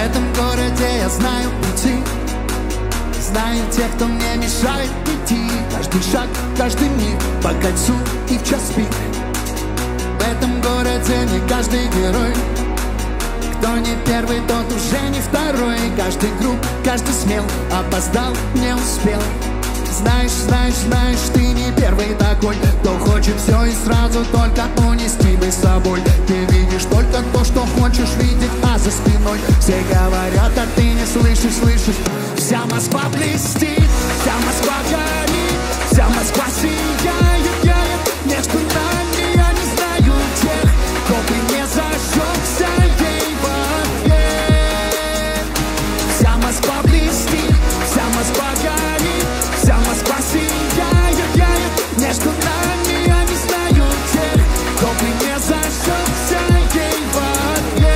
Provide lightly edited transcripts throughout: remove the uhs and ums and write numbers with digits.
этом городе я знаю пути, знаю тех, кто мне мешает идти. Каждый шаг, каждый миг по кольцу и в час пик. В этом городе не каждый герой. Кто не первый, тот уже не второй. Каждый груб, каждый смел, опоздал, не успел. Знаешь, знаешь, знаешь, ты не первый такой, кто хочет все и сразу только унести бы с собой. Ты видишь только то, что хочешь видеть, а за спиной все говорят, а ты не слышишь, слышишь. Вся Москва блестит, вся Москва горит, вся Москва сияет, между нами я не знаю тех, кто бы не зажегся ей в ответ. Вся Москва блестит, вся Москва горит, вся Москва сияет, между нами я не знаю тех, кто бы не зажегся ей в ответ.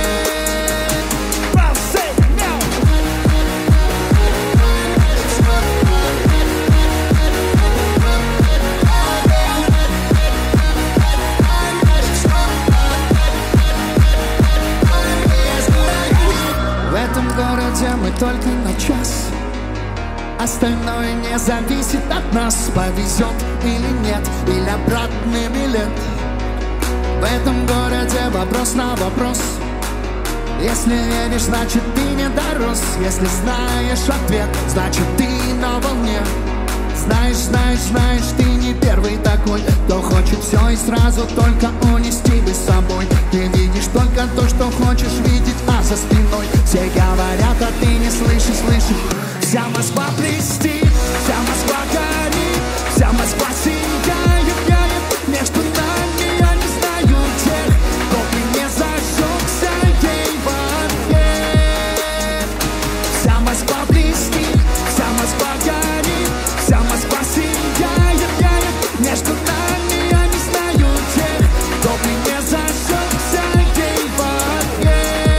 В этом городе мы только на час, остальное не зависит от нас. Повезет или нет, или обратный билет. В этом городе вопрос на вопрос. Если веришь, значит ты не дорос. Если знаешь ответ, значит ты на волне. Знаешь, знаешь, знаешь, ты не первый такой, кто хочет все и сразу только унести бы с собой. Ты видишь только то, что хочешь видеть, а за спиной все говорят, а ты не слышишь, слышишь. Вся Москва блестит, вся Москва горит, вся Москва сияет, между нами я не знаю тех, кто бы не зажегся ей в ответ. Вся Москва блестит, вся Москва горит, вся Москва сияет, между нами я не знаю тех, кто бы не зажегся ей в ответ.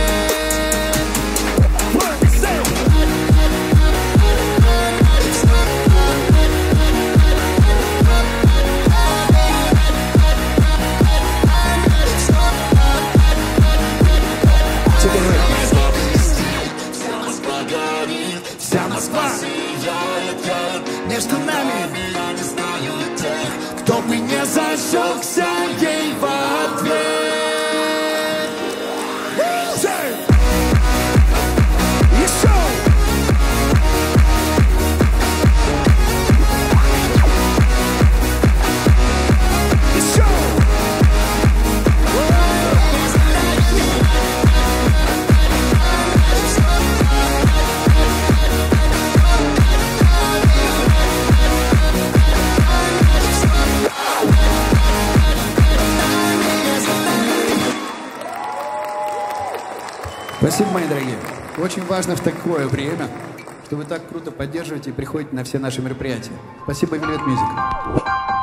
Вся Москва сияет, между нами я не знаю тех, кто бы не зажегся ей в ответ. Еще! Еще! Спасибо, мои дорогие. Очень важно в такое время, что вы так круто поддерживаете и приходите на все наши мероприятия. Спасибо, Velvet Music.